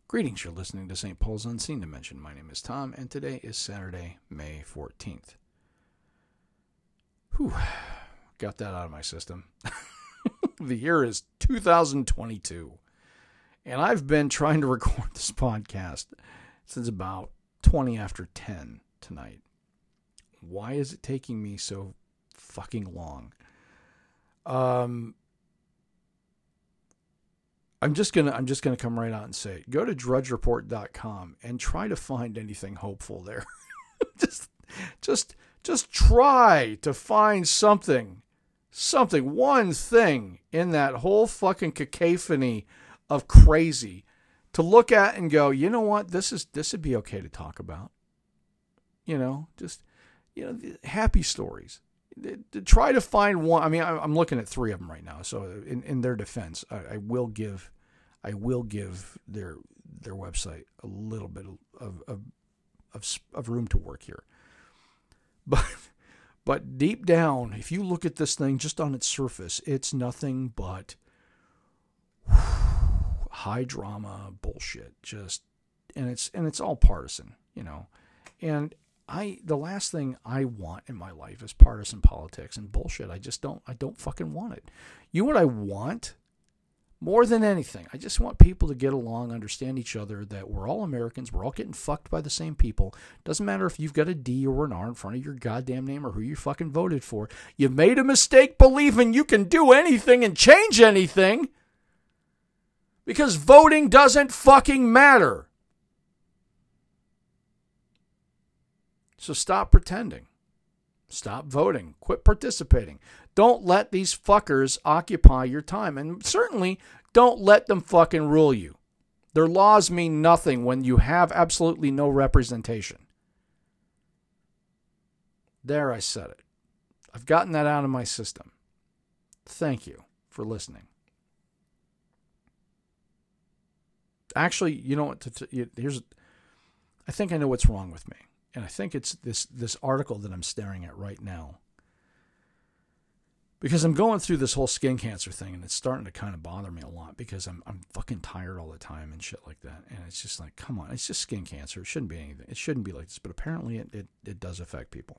Greetings, you're listening to St. Paul's Unseen Dimension. My name is Tom, and today is Saturday, May 14th. Whew, got that out of my system. The year is 2022, and I've been trying to record this podcast since about 20 after 10 tonight. Why is it taking me so fucking long? I'm just gonna come right out and say it. Go to drudgereport.com and try to find anything hopeful there. just try to find something, one thing in that whole fucking cacophony of crazy to look at and go, you know what, this would be okay to talk about. Happy stories. Try to find one. I mean, I'm looking at three of them right now. So in their defense, I will give their website a little bit of room to work here. But deep down, if you look at this thing just on its surface, it's nothing but high drama bullshit. And it's all partisan, and the last thing I want in my life is partisan politics and bullshit. I don't fucking want it. You know what I want? More than anything, I just want people to get along, understand each other, that we're all Americans, we're all getting fucked by the same people. Doesn't matter if you've got a D or an R in front of your goddamn name or who you fucking voted for. You made a mistake believing you can do anything and change anything, because voting doesn't fucking matter. So stop pretending. Stop voting. Quit participating. Don't let these fuckers occupy your time. And certainly don't let them fucking rule you. Their laws mean nothing when you have absolutely no representation. There, I said it. I've gotten that out of my system. Thank you for listening. Actually, you know what? I think I know what's wrong with me. And I think it's this article that I'm staring at right now. Because I'm going through this whole skin cancer thing, and it's starting to kind of bother me a lot because I'm fucking tired all the time and shit like that. And it's just like, come on, it's just skin cancer. It shouldn't be anything. It shouldn't be like this. But apparently it does affect people.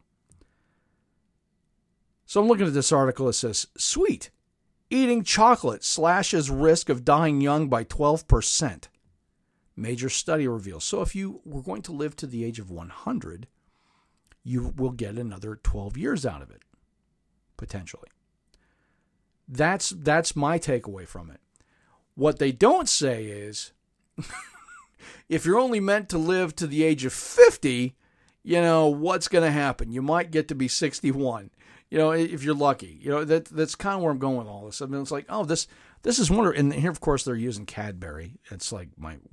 So I'm looking at this article. It says, sweet, eating chocolate slashes risk of dying young by 12%. Major study reveals. So if you were going to live to the age of 100, you will get another 12 years out of it, potentially. That's my takeaway from it. What they don't say is, if you're only meant to live to the age of 50, what's going to happen? You might get to be 61, if you're lucky. That's kind of where I'm going with all this. I mean, it's like, oh, this is wonderful. And here, of course, they're using Cadbury. It's like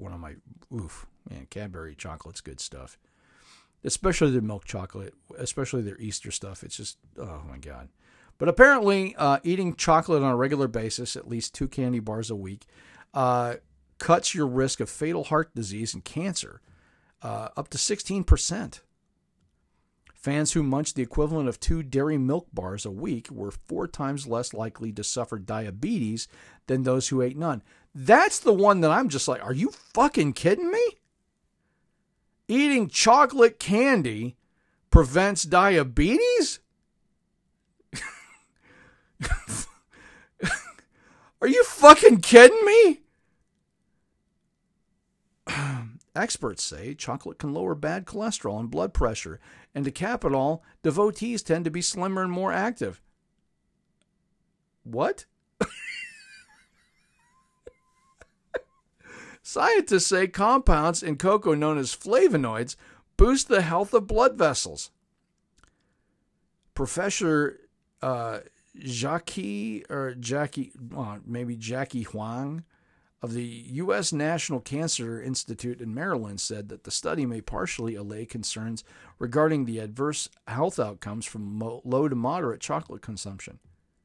Cadbury chocolate's good stuff. Especially their milk chocolate, especially their Easter stuff. It's just, oh my God. But apparently, eating chocolate on a regular basis, at least 2 candy bars a week, cuts your risk of fatal heart disease and cancer up to 16%. Fans who munched the equivalent of 2 dairy milk bars a week were 4 times less likely to suffer diabetes than those who ate none. That's the one that I'm just like, are you fucking kidding me? Eating chocolate candy prevents diabetes? Are you fucking kidding me? Experts say chocolate can lower bad cholesterol and blood pressure, and to cap it all, devotees tend to be slimmer and more active. What? Scientists say compounds in cocoa known as flavonoids boost the health of blood vessels. Professor Jackie Huang of the U.S. National Cancer Institute in Maryland said that the study may partially allay concerns regarding the adverse health outcomes from low to moderate chocolate consumption.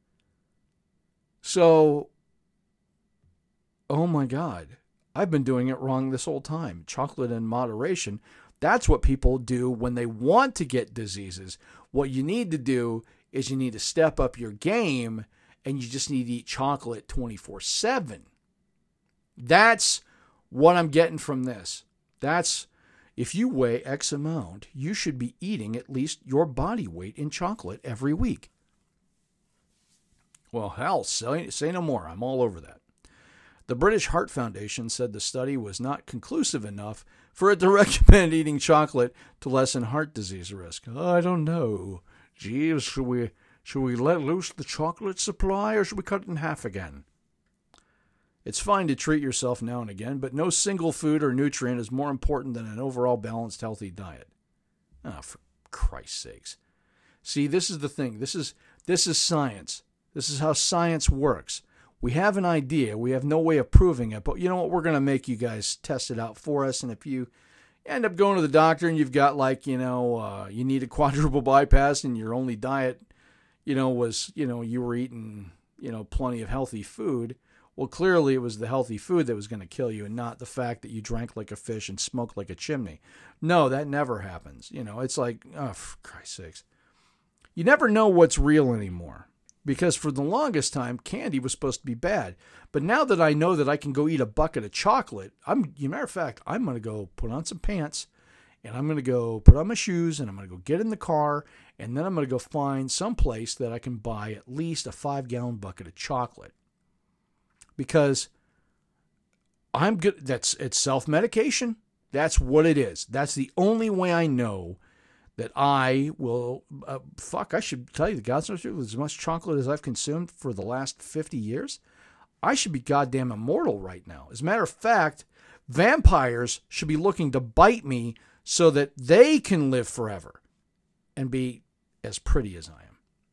So, oh my God, I've been doing it wrong this whole time. Chocolate in moderation, that's what people do when they want to get diseases. What you need to do is you need to step up your game, and you just need to eat chocolate 24/7. That's what I'm getting from this. That's, if you weigh X amount, you should be eating at least your body weight in chocolate every week. Well, hell, say no more. I'm all over that. The British Heart Foundation said the study was not conclusive enough for it to recommend eating chocolate to lessen heart disease risk. I don't know. Jeeves, should we let loose the chocolate supply or should we cut it in half again? It's fine to treat yourself now and again, but no single food or nutrient is more important than an overall balanced, healthy diet. Oh, for Christ's sakes. See, this is the thing. This is science. This is how science works. We have an idea. We have no way of proving it. But you know what? We're going to make you guys test it out for us. And if you end up going to the doctor and you've got you need a quadruple bypass and your only diet, was, you were eating, plenty of healthy food. Well, clearly it was the healthy food that was going to kill you and not the fact that you drank like a fish and smoked like a chimney. No, that never happens. It's like, oh, for Christ's sakes. You never know what's real anymore. Because for the longest time, candy was supposed to be bad. But now that I know that I can go eat a bucket of chocolate, matter of fact, I'm going to go put on some pants, and I'm going to go put on my shoes, and I'm going to go get in the car, and then I'm going to go find some place that I can buy at least a 5-gallon bucket of chocolate. Because I'm good. It's self-medication. That's what it is. That's the only way I know that I will, I should tell you the God's honest truth, as much chocolate as I've consumed for the last 50 years, I should be goddamn immortal right now. As a matter of fact, vampires should be looking to bite me so that they can live forever and be as pretty as I am.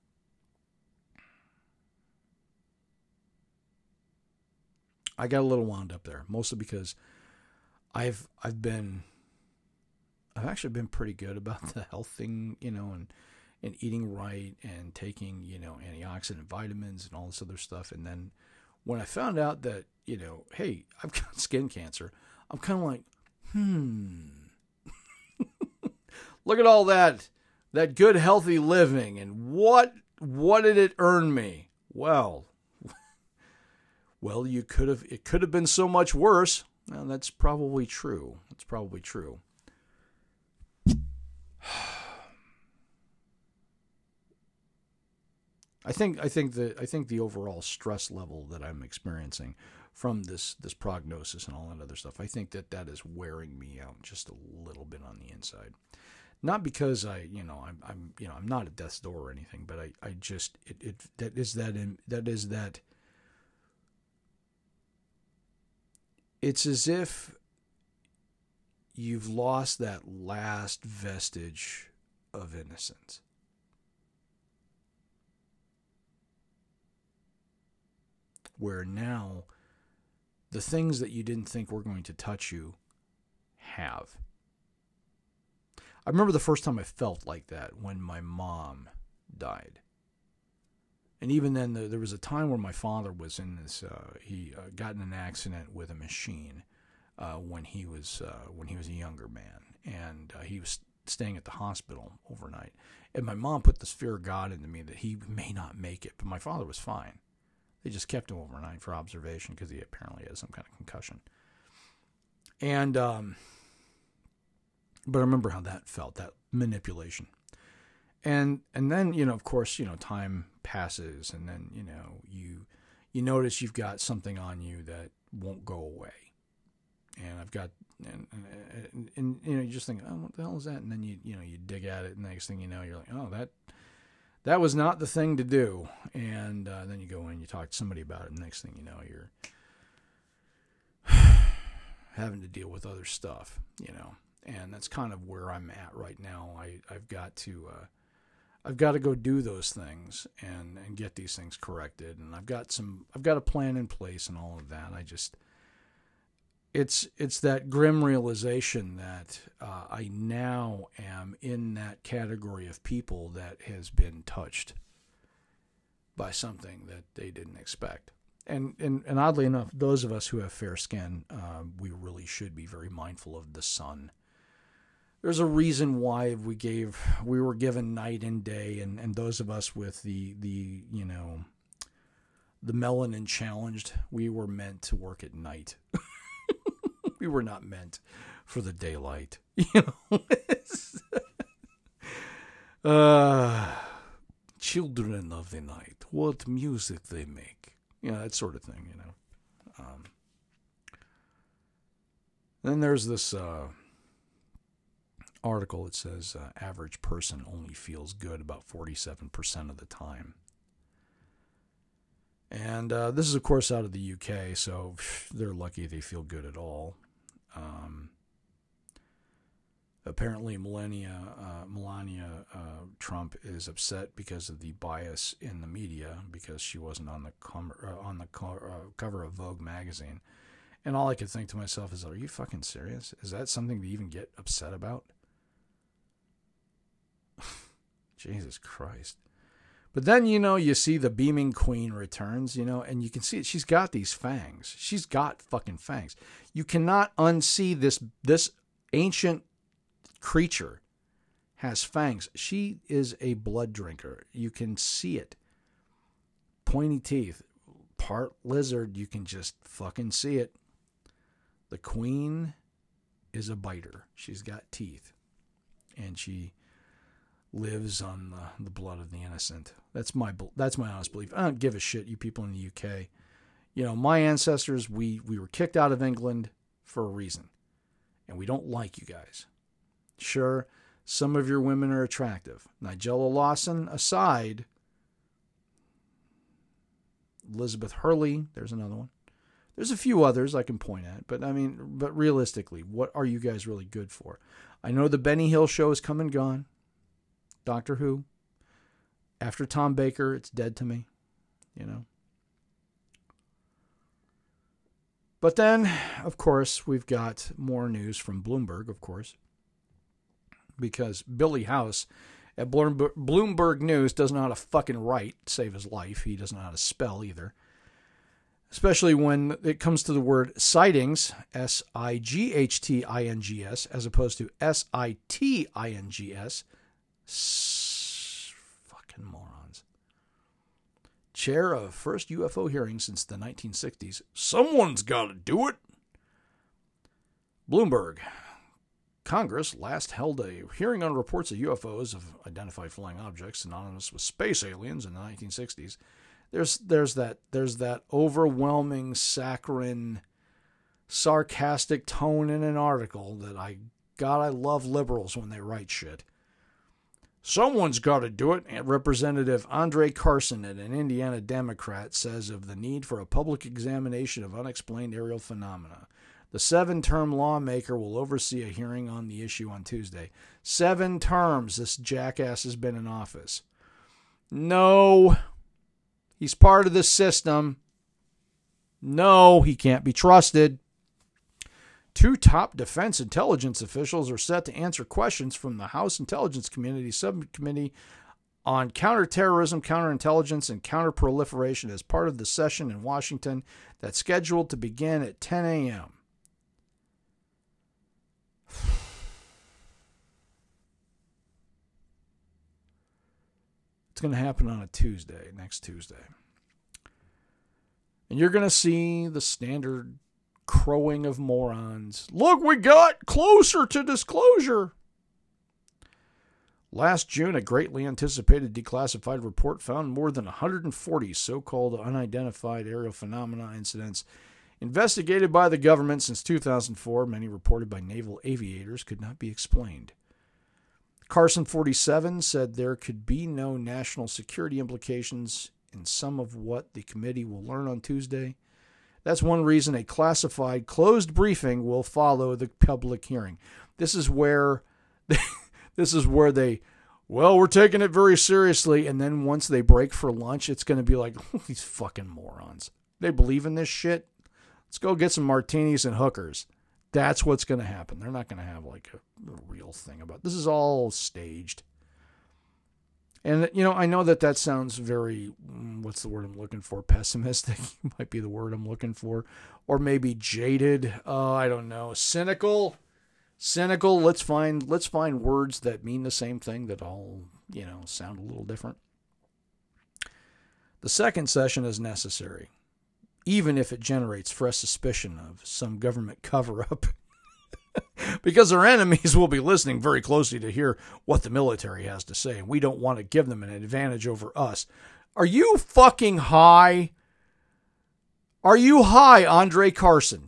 I got a little wound up there, mostly because I've actually been pretty good about the health thing, and eating right and taking, antioxidant vitamins and all this other stuff. And then when I found out that, hey, I've got skin cancer, I'm kind of like, look at all that good, healthy living. And what did it earn me? Well, it could have been so much worse. Well, that's probably true. I think the overall stress level that I'm experiencing from this prognosis and all that other stuff, I think that is wearing me out just a little bit on the inside. Not because I'm not at death's door or anything, but I just it's as if you've lost that last vestige of innocence. Where now the things that you didn't think were going to touch you have. I remember the first time I felt like that when my mom died. And even then, there was a time where my father was in this, he got in an accident with a machine when he was a younger man. And he was staying at the hospital overnight. And my mom put this fear of God into me that he may not make it. But my father was fine. They just kept him overnight for observation because he apparently had some kind of concussion. And, but I remember how that felt, that manipulation. And then, of course, time passes and then, you notice you've got something on you that won't go away. And I've got, and you just think, oh, what the hell is that? And then you dig at it and the next thing you know, you're like, oh, that was not the thing to do. And then you go in and you talk to somebody about it. And the next thing you know, you're having to deal with other stuff, And that's kind of where I'm at right now. I've got to go do those things and get these things corrected. And I've got a plan in place and all of that. It's that grim realization that I now am in that category of people that has been touched by something that they didn't expect. And oddly enough, those of us who have fair skin, we really should be very mindful of the sun. There's a reason why we were given night and day, and those of us with the melanin challenged, we were meant to work at night. We were not meant for the daylight. You know? Children of the night. What music they make. You know, that sort of thing, you know. Then there's this article that says average person only feels good about 47% of the time. And this is, of course, out of the UK, so they're lucky they feel good at all. Apparently, Melania Trump is upset because of the bias in the media, because she wasn't on the cover of Vogue magazine. And all I could think to myself is, are you fucking serious? Is that something to even get upset about? Jesus Christ. But then, you know, you see the beaming queen returns, you know, and you can see it. She's got these fangs. She's got fucking fangs. You cannot unsee this ancient creature has fangs. She is a blood drinker. You can see it. Pointy teeth. Part lizard. You can just fucking see it. The queen is a biter. She's got teeth. And she lives on the blood of the innocent. That's my honest belief. I don't give a shit, you people in the UK. You know, my ancestors, we were kicked out of England for a reason. And we don't like you guys. Sure, some of your women are attractive. Nigella Lawson aside, Elizabeth Hurley, there's another one. There's a few others I can point at, but realistically, what are you guys really good for? I know the Benny Hill show is come and gone. Doctor Who. After Tom Baker, it's dead to me, you know. But then, of course, we've got more news from Bloomberg, of course, because Billy House at Bloomberg News doesn't know how to fucking write, save his life. He doesn't know how to spell either. Especially when it comes to the word sightings, S-I-G-H-T-I-N-G-S, as opposed to S-I-T-I-N-G-S. Fucking morons. Chair of first UFO hearing since the 1960s. Someone's got to do it. Bloomberg. Congress last held a hearing on reports of UFOs, of identified flying objects synonymous with space aliens in the 1960s. There's that overwhelming, saccharine, sarcastic tone in an article that I love liberals when they write shit. Someone's got to do it. And Representative Andre Carson, an Indiana Democrat, says of the need for a public examination of unexplained aerial phenomena. The 7-term lawmaker will oversee a hearing on the issue on Tuesday. 7 terms this jackass has been in office. No. He's part of the system. No, he can't be trusted. 2 top defense intelligence officials are set to answer questions from the House Intelligence Committee Subcommittee on Counterterrorism, Counterintelligence, and Counterproliferation as part of the session in Washington that's scheduled to begin at 10 a.m. It's going to happen on a Tuesday, next Tuesday. And you're going to see the standard crowing of morons. Look, we got closer to disclosure. Last June, a greatly anticipated declassified report found more than 140 so-called unidentified aerial phenomena incidents investigated by the government since 2004, many reported by naval aviators, could not be explained. Carson 47 said there could be no national security implications in some of what the committee will learn on Tuesday. That's one reason a classified closed briefing will follow the public hearing. This is where they, well, we're taking it very seriously, and then once they break for lunch, it's going to be like, these fucking morons. They believe in this shit? Let's go get some martinis and hookers. That's what's going to happen. They're not going to have like a real thing about it. This is all staged. And, you know, I know that sounds very, what's the word I'm looking for? Pessimistic might be the word I'm looking for. Or maybe jaded. I don't know. Cynical. Let's find words that mean the same thing that all, you know, sound a little different. The second session is necessary. even if it generates fresh suspicion of some government cover-up. Because our enemies will be listening very closely to hear what the military has to say, and we don't want to give them an advantage over us. Are you fucking high? Are you high, Andre Carson?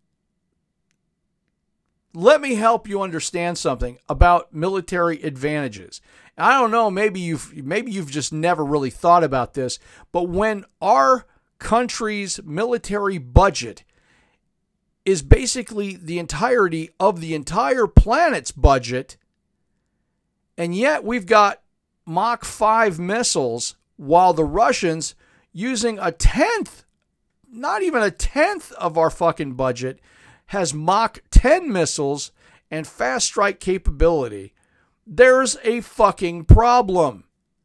Let me help you understand something about military advantages. I don't know, maybe you've just never really thought about this, but when our country's military budget is basically the entirety of the entire planet's budget, and yet we've got Mach 5 missiles, while the Russians, using a tenth, not even a tenth of our fucking budget, has Mach 10 missiles and fast strike capability. There's a fucking problem.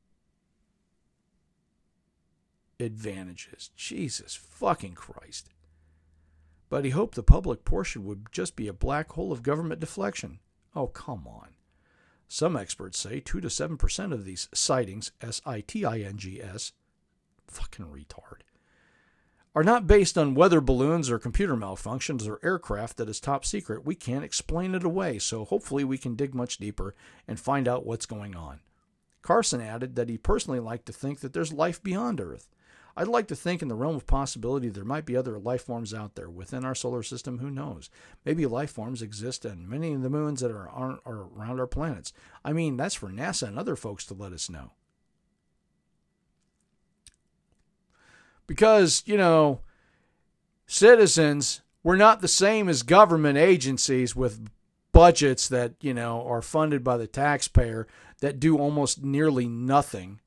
Advantages. Jesus fucking Christ. But he hoped the public portion would just be a black hole of government deflection. Oh, come on. Some experts say 2 to 7% of these sightings, S-I-T-I-N-G-S, fucking retard, are not based on weather balloons or computer malfunctions or aircraft that is top secret. We can't explain it away, so hopefully we can dig much deeper and find out what's going on. Carson added that he personally liked to think that there's life beyond Earth. I'd like to think in the realm of possibility there might be other life forms out there within our solar system. Who knows? Maybe life forms exist on many of the moons that are around our planets. I mean, that's for NASA and other folks to let us know. Because, citizens, we're not the same as government agencies with budgets that, are funded by the taxpayer that do almost nearly nothing.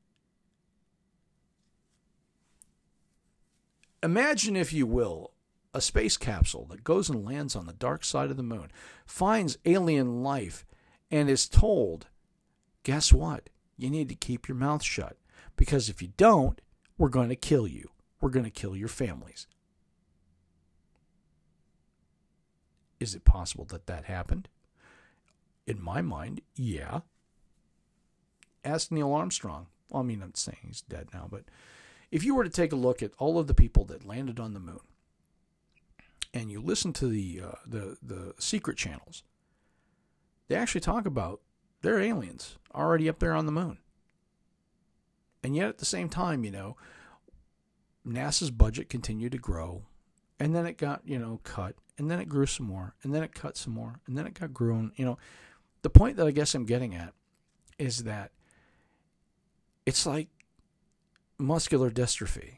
Imagine, if you will, a space capsule that goes and lands on the dark side of the moon, finds alien life, and is told, guess what? You need to keep your mouth shut. Because if you don't, we're going to kill you. We're going to kill your families. Is it possible that that happened? In my mind, yeah. Ask Neil Armstrong. Well, I'm saying he's dead now, but if you were to take a look at all of the people that landed on the moon, and you listen to the secret channels, they actually talk about their aliens already up there on the moon. And yet at the same time, NASA's budget continued to grow, and then it got, cut, and then it grew some more, and then it cut some more, and then it got grown. The point that I guess I'm getting at is that it's like muscular dystrophy.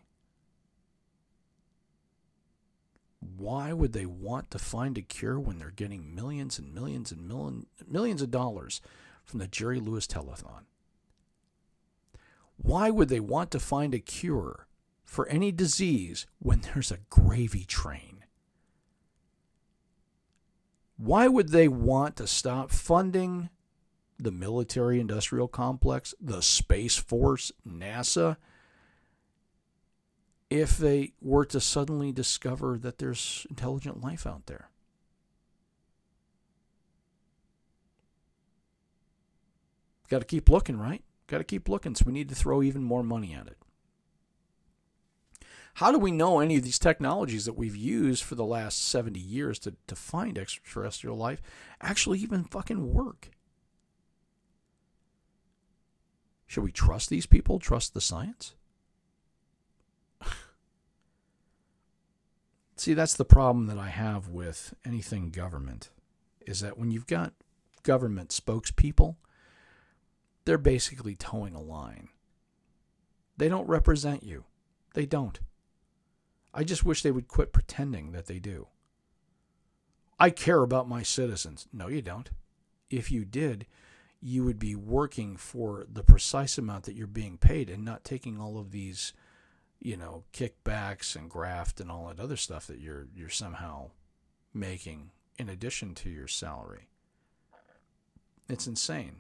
Why would they want to find a cure when they're getting millions and millions and millions of dollars from the Jerry Lewis Telethon? Why would they want to find a cure for any disease when there's a gravy train? Why would they want to stop funding the military-industrial complex, the Space Force, NASA, if they were to suddenly discover that there's intelligent life out there? Got to keep looking, right? Got to keep looking, so we need to throw even more money at it. How do we know any of these technologies that we've used for the last 70 years to find extraterrestrial life actually even fucking work? Should we trust these people? Trust the science? See, that's the problem that I have with anything government, is that when you've got government spokespeople, they're basically towing a line. They don't represent you. They don't. I just wish they would quit pretending that they do. I care about my citizens. No, you don't. If you did, you would be working for the precise amount that you're being paid and not taking all of these, kickbacks and graft and all that other stuff that you're somehow making in addition to your salary. It's insane.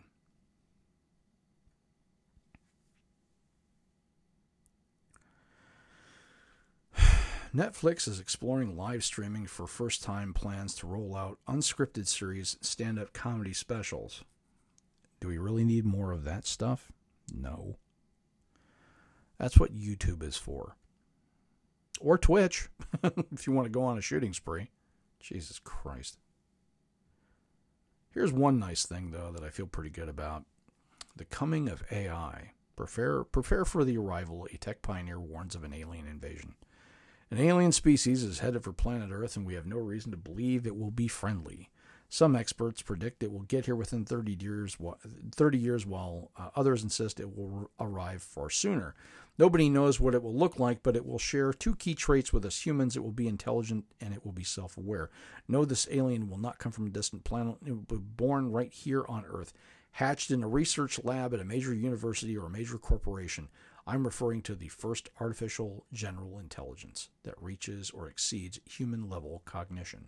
Netflix is exploring live streaming for first-time plans to roll out unscripted series, stand-up comedy specials. Do we really need more of that stuff? No. That's what YouTube is for. Or Twitch, if you want to go on a shooting spree. Jesus Christ. Here's one nice thing, though, that I feel pretty good about. The coming of AI. Prepare for the arrival. A tech pioneer warns of an alien invasion. An alien species is headed for planet Earth, and we have no reason to believe it will be friendly. Some experts predict it will get here within 30 years, while others insist it will arrive far sooner. Nobody knows what it will look like, but it will share two key traits with us humans. It will be intelligent, and it will be self-aware. No, this alien will not come from a distant planet. It will be born right here on Earth, hatched in a research lab at a major university or a major corporation. I'm referring to the first artificial general intelligence that reaches or exceeds human-level cognition.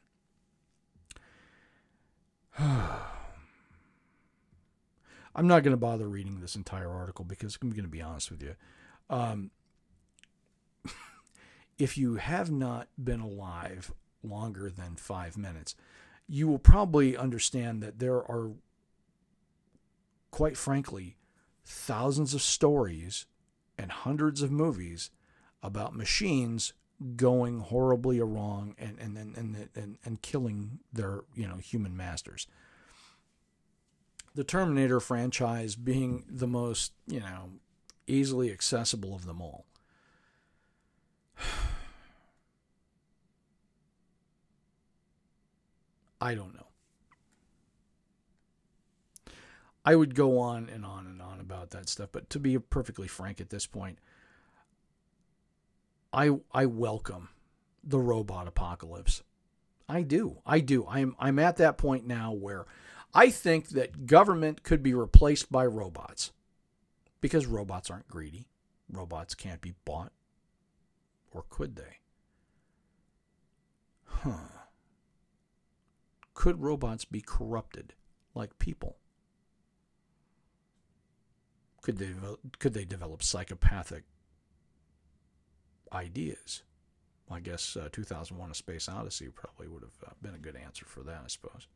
I'm not going to bother reading this entire article because I'm going to be honest with you. If you have not been alive longer than 5 minutes, you will probably understand that there are, quite frankly, thousands of stories and hundreds of movies about machines going horribly wrong and killing their human masters. The Terminator franchise being the most easily accessible of them all. I don't know. I would go on and on and on about that stuff, but to be perfectly frank at this point, I welcome the robot apocalypse. I do. I'm at that point now where I think that government could be replaced by robots because robots aren't greedy. Robots can't be bought. Or could they? Could robots be corrupted like people? Could they develop psychopathic ideas? I guess 2001: A Space Odyssey probably would have been a good answer for that, I suppose.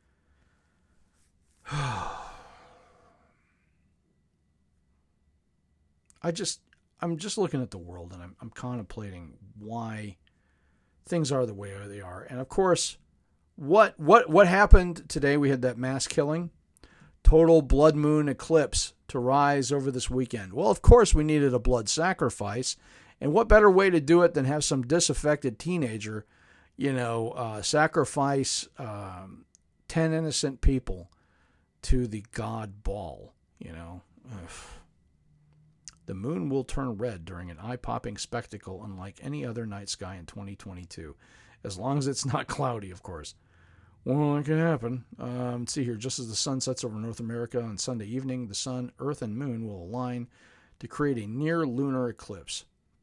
I'm just looking at the world and I'm contemplating why things are the way they are. And of course, what happened today? We had that mass killing, total blood moon eclipse to rise over this weekend. Well, of course, we needed a blood sacrifice. And what better way to do it than have some disaffected teenager, sacrifice 10 innocent people to the god Baal, Ugh. The moon will turn red during an eye-popping spectacle unlike any other night sky in 2022, as long as it's not cloudy, of course. Well, it can happen. Let's see here. Just as the sun sets over North America on Sunday evening, the sun, earth, and moon will align to create a near-lunar eclipse.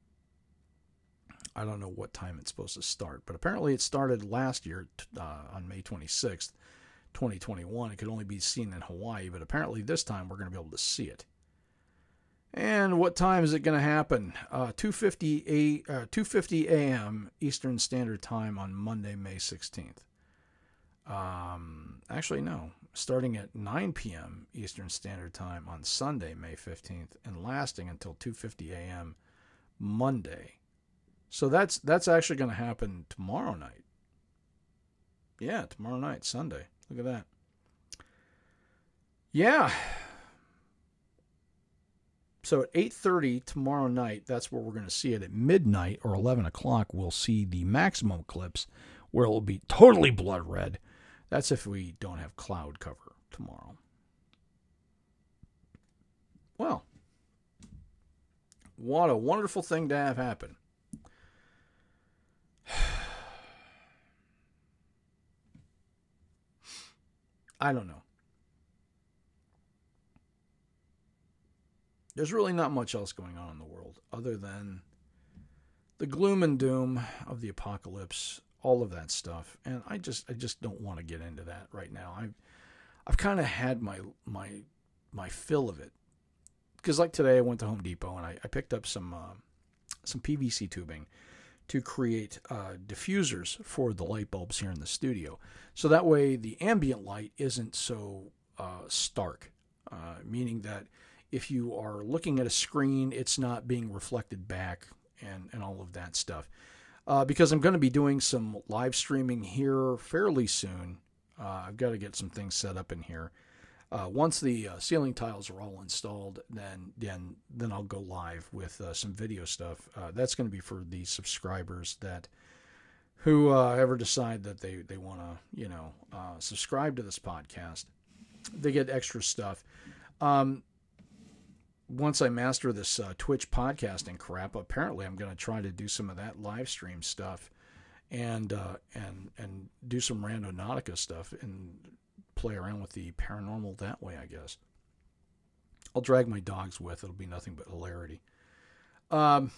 I don't know what time it's supposed to start, but apparently it started last year on May 26th, 2021. It could only be seen in Hawaii, but apparently this time we're going to be able to see it. And what time is it going to happen? 2:50 a.m. Eastern Standard Time on Monday, May 16th. Actually, no. Starting at 9 p.m. Eastern Standard Time on Sunday, May 15th, and lasting until 2:50 a.m. Monday. So that's actually going to happen tomorrow night. Yeah, tomorrow night, Sunday. Look at that. Yeah. So at 8:30 tomorrow night, that's where we're going to see it. At midnight or 11 o'clock, we'll see the maximum eclipse where it will be totally blood red. That's if we don't have cloud cover tomorrow. Well, what a wonderful thing to have happen. I don't know. There's really not much else going on in the world other than the gloom and doom of the apocalypse, all of that stuff. And I just don't want to get into that right now. I've kind of had my fill of it. Because like today I went to Home Depot and I picked up some PVC tubing to create diffusers for the light bulbs here in the studio. So that way the ambient light isn't so stark, meaning that if you are looking at a screen, it's not being reflected back and all of that stuff. Because I'm going to be doing some live streaming here fairly soon. I've got to get some things set up in here. Once the ceiling tiles are all installed, then I'll go live with some video stuff. That's going to be for the subscribers who ever decide that they want to, subscribe to this podcast. They get extra stuff. Once I master this Twitch podcasting crap, apparently I'm going to try to do some of that live stream stuff, and do some Randonautica stuff and play around with the paranormal that way, I guess. I'll drag my dogs with. It'll be nothing but hilarity. But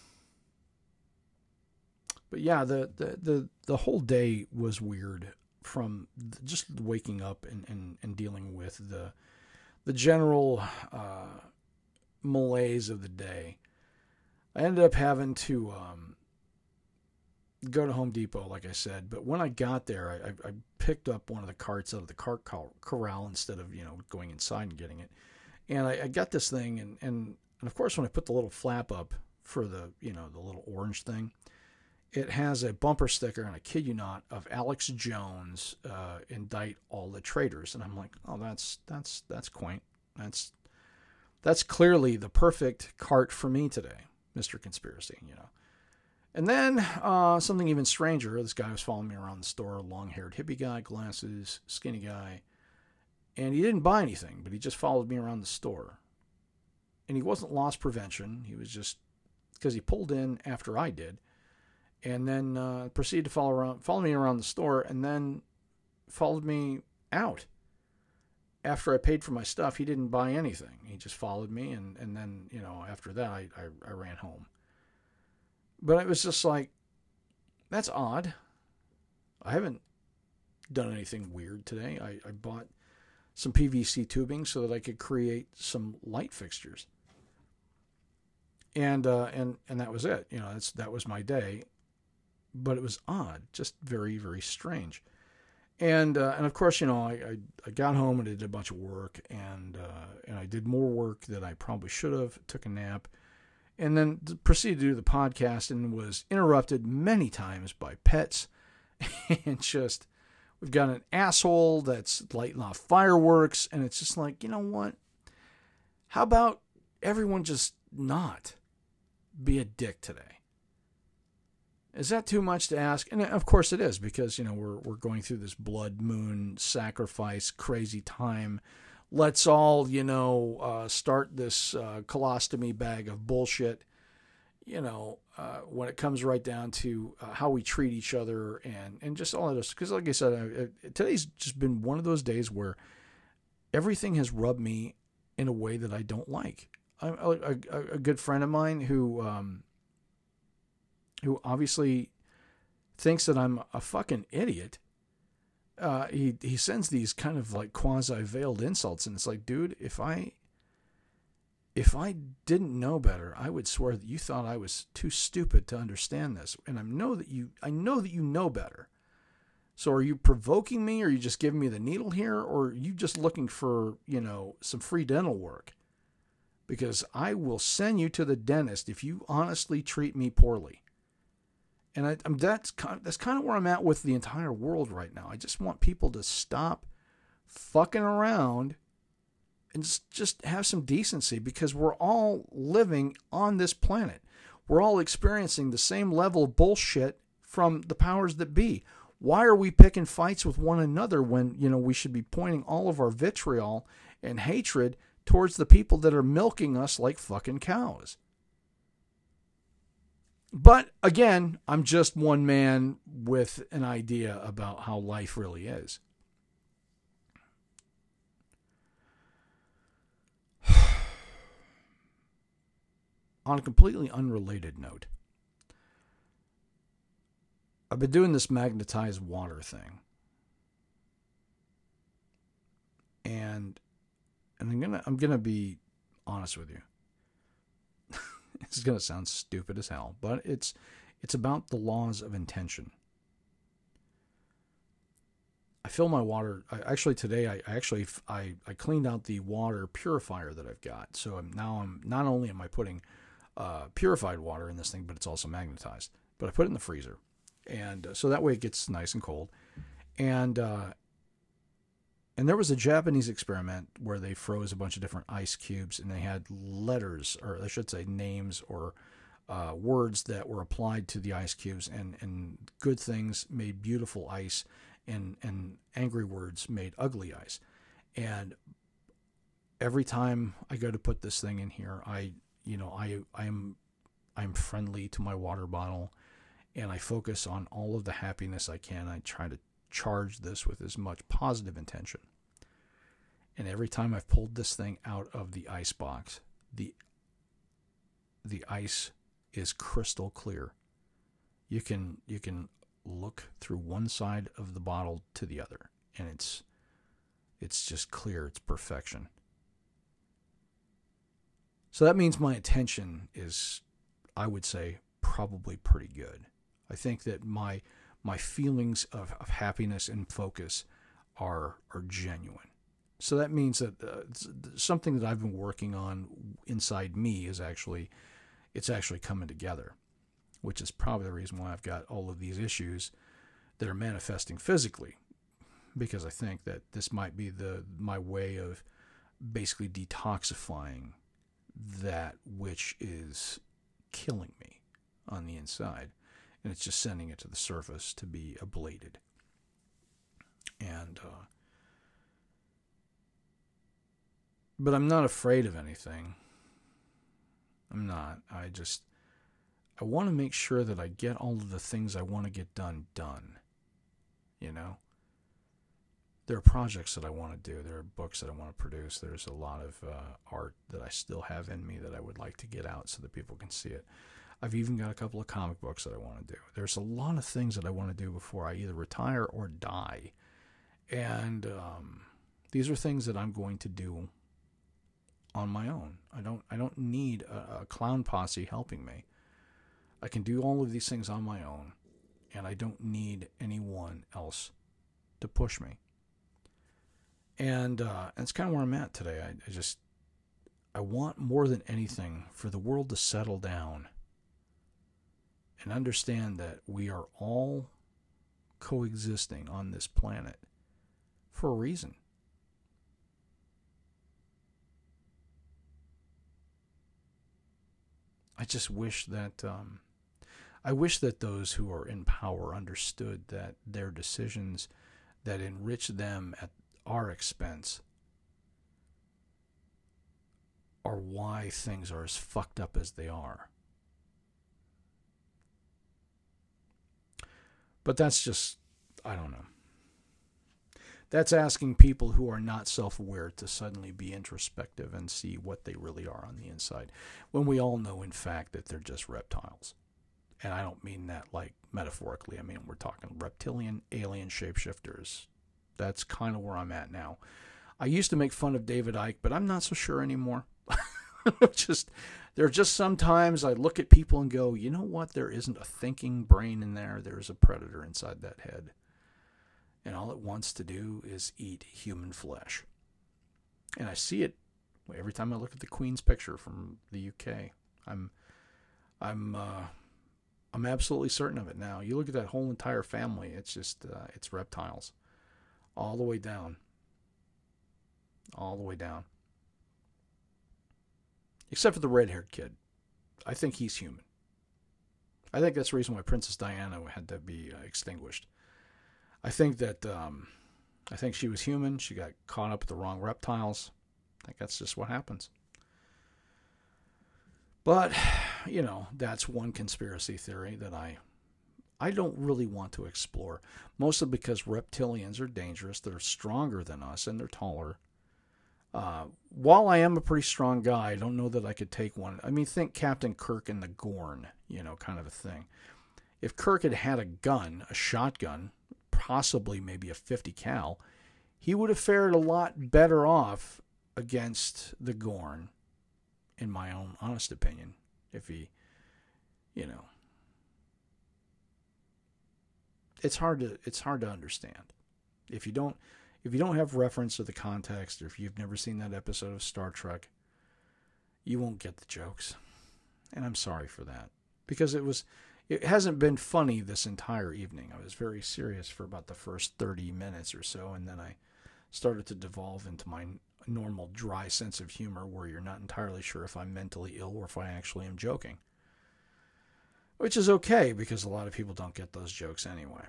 yeah, the whole day was weird, from just waking up and dealing with the general malaise of the day. I ended up having to go to Home Depot, like I said, but when I got there, I picked up one of the carts out of the cart corral instead of going inside and getting it. And I got this thing, and of course when I put the little flap up for the the little orange thing, it has a bumper sticker, and I kid you not, of Alex Jones, indict all the traitors. And I'm like, oh, that's quaint. That's clearly the perfect cart for me today, Mr. Conspiracy, And then something even stranger. This guy was following me around the store, long-haired hippie guy, glasses, skinny guy. And he didn't buy anything, but he just followed me around the store. And he wasn't loss prevention. He was just, because he pulled in after I did, and then proceeded to follow me around the store, and then followed me out. After I paid for my stuff, he didn't buy anything. He just followed me, and then, after that, I ran home. But it was just like, that's odd. I haven't done anything weird today. I bought some PVC tubing so that I could create some light fixtures. And that was it. That was my day. But it was odd, just very, very strange. And of course, I got home and I did a bunch of work, and I did more work than I probably should have. Took a nap, and then proceeded to do the podcast, and was interrupted many times by pets, and just we've got an asshole that's lighting off fireworks, and it's just like, you know what? How about everyone just not be a dick today? Is that too much to ask? And of course it is, because, we're going through this blood moon sacrifice crazy time. Let's all, start this colostomy bag of bullshit, when it comes right down to how we treat each other and just all of this. Because like I said, today's just been one of those days where everything has rubbed me in a way that I don't like. A good friend of mine who obviously thinks that I'm a fucking idiot. He sends these kind of like quasi-veiled insults, and it's like, dude, if I didn't know better, I would swear that you thought I was too stupid to understand this. And I know that you know better. So are you provoking me, or are you just giving me the needle here, or are you just looking for, some free dental work? Because I will send you to the dentist if you honestly treat me poorly. And that's kind of where I'm at with the entire world right now. I just want people to stop fucking around and just have some decency, because we're all living on this planet. We're all experiencing the same level of bullshit from the powers that be. Why are we picking fights with one another when, we should be pointing all of our vitriol and hatred towards the people that are milking us like fucking cows? But again, I'm just one man with an idea about how life really is. On a completely unrelated note, I've been doing this magnetized water thing. And I'm gonna be honest with you. This is going to sound stupid as hell, but it's about the laws of intention. I fill my water. Today I cleaned out the water purifier that I've got. So now not only am I putting purified water in this thing, but it's also magnetized. But I put it in the freezer, and so that way it gets nice and cold. And there was a Japanese experiment where they froze a bunch of different ice cubes, and they had letters, or I should say names, or words that were applied to the ice cubes, and good things made beautiful ice, and angry words made ugly ice. And every time I go to put this thing in here, I'm friendly to my water bottle, and I focus on all of the happiness I can. I try to charge this with as much positive intention. And every time I've pulled this thing out of the ice box, the ice is crystal clear. You can look through one side of the bottle to the other, and it's just clear. It's perfection. So that means my attention is, I would say, probably pretty good. I think that my feelings of happiness and focus are genuine. So that means that something that I've been working on inside me is actually coming together, which is probably the reason why I've got all of these issues that are manifesting physically, because I think that this might be my way of basically detoxifying that which is killing me on the inside, and it's just sending it to the surface to be ablated. And but I'm not afraid of anything. I'm not. I want to make sure that I get all of the things I want to get done. You know? There are projects that I want to do. There are books that I want to produce. There's a lot of art that I still have in me that I would like to get out so that people can see it. I've even got a couple of comic books that I want to do. There's a lot of things that I want to do before I either retire or die. And these are things that I'm going to do on my own. I don't need a clown posse helping me. I can do all of these things on my own, and I don't need anyone else to push me. And it's kind of where I'm at today. I want more than anything for the world to settle down and understand that we are all coexisting on this planet for a reason. I just wish that those who are in power understood that their decisions that enrich them at our expense are why things are as fucked up as they are. But that's just, I don't know. That's asking people who are not self-aware to suddenly be introspective and see what they really are on the inside, when we all know, in fact, that they're just reptiles. And I don't mean that like metaphorically. I mean, we're talking reptilian, alien shapeshifters. That's kind of where I'm at now. I used to make fun of David Icke, but I'm not so sure anymore. There are just sometimes I look at people and go, you know what? There isn't a thinking brain in there. There's a predator inside that head. And all it wants to do is eat human flesh. And I see it every time I look at the Queen's picture from the UK. I'm absolutely certain of it now. You look at that whole entire family, it's just, it's reptiles. All the way down. All the way down. Except for the red-haired kid. I think he's human. I think that's the reason why Princess Diana had to be extinguished. I think that, I think she was human. She got caught up with the wrong reptiles. I think that's just what happens. But, you know, that's one conspiracy theory that I don't really want to explore. Mostly because reptilians are dangerous. They're stronger than us, and they're taller. While I am a pretty strong guy, I don't know that I could take one. I mean, think Captain Kirk and the Gorn, you know, kind of a thing. If Kirk had had a gun, a shotgun, possibly maybe a 50 cal, he would have fared a lot better off against the Gorn, in my own honest opinion, if he, you know. It's hard to understand. If you don't have reference to the context, or if you've never seen that episode of Star Trek, you won't get the jokes. And I'm sorry for that, because it hasn't been funny this entire evening. I was very serious for about the first 30 minutes or so, and then I started to devolve into my normal dry sense of humor where you're not entirely sure if I'm mentally ill or if I actually am joking. Which is okay, because a lot of people don't get those jokes anyway.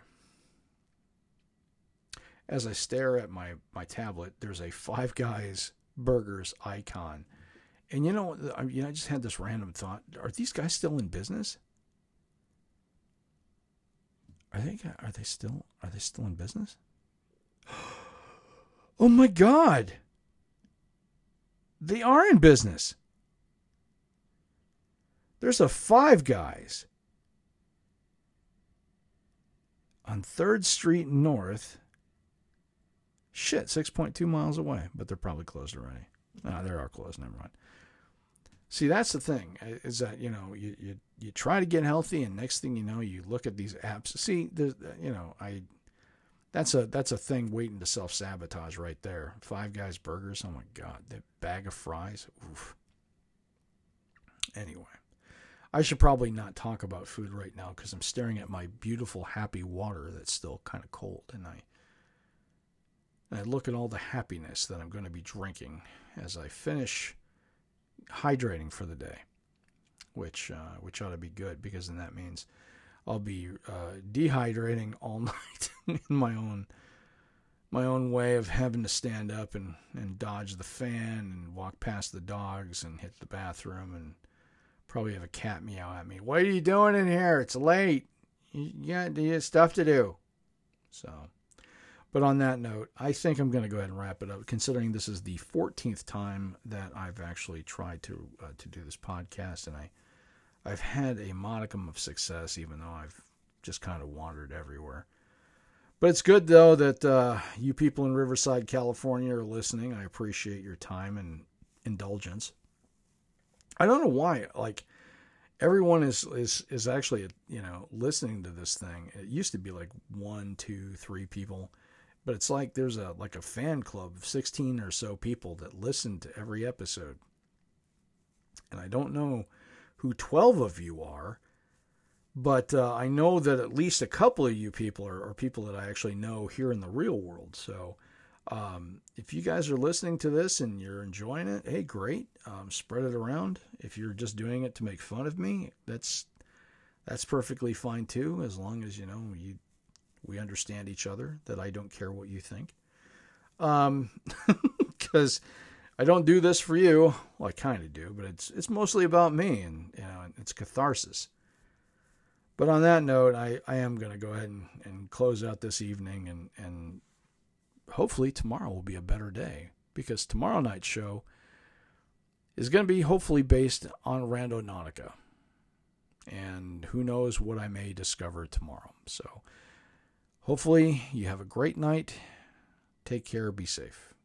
As I stare at my tablet, there's a Five Guys Burgers icon. And I just had this random thought. Are these guys still in business? Are they still in business? Oh my God. They are in business. There's a Five Guys on 3rd Street North. Shit, 6.2 miles away, but they're probably closed already. No, they are closed, never mind. See, that's the thing, is that, you try to get healthy, and next thing you know, you look at these apps. See, that's a thing waiting to self-sabotage right there. Five Guys Burgers, oh my God, that bag of fries, oof. Anyway, I should probably not talk about food right now, because I'm staring at my beautiful, happy water that's still kind of cold, and I look at all the happiness that I'm going to be drinking as I finish hydrating for the day, which ought to be good, because then that means I'll be dehydrating all night in my own way of having to stand up and dodge the fan and walk past the dogs and hit the bathroom and probably have a cat meow at me. What are you doing in here? It's late. You got stuff to do. So, but on that note, I think I'm going to go ahead and wrap it up, considering this is the 14th time that I've actually tried to do this podcast, and I've had a modicum of success, even though I've just kind of wandered everywhere. But it's good, though, that you people in Riverside, California are listening. I appreciate your time and indulgence. I don't know why, like, everyone is actually, listening to this thing. It used to be like 1, 2, 3 people. But it's like there's a fan club of 16 or so people that listen to every episode. And I don't know who 12 of you are, but I know that at least a couple of you people are people that I actually know here in the real world. So if you guys are listening to this and you're enjoying it, hey, great. Spread it around. If you're just doing it to make fun of me, that's perfectly fine too, as long as, we understand each other, that I don't care what you think. Because I don't do this for you. Well, I kind of do, but it's mostly about me, and it's catharsis. But on that note, I am going to go ahead and close out this evening, and hopefully tomorrow will be a better day, because tomorrow night's show is going to be hopefully based on Randonautica. And who knows what I may discover tomorrow. So hopefully you have a great night. Take care. Be safe.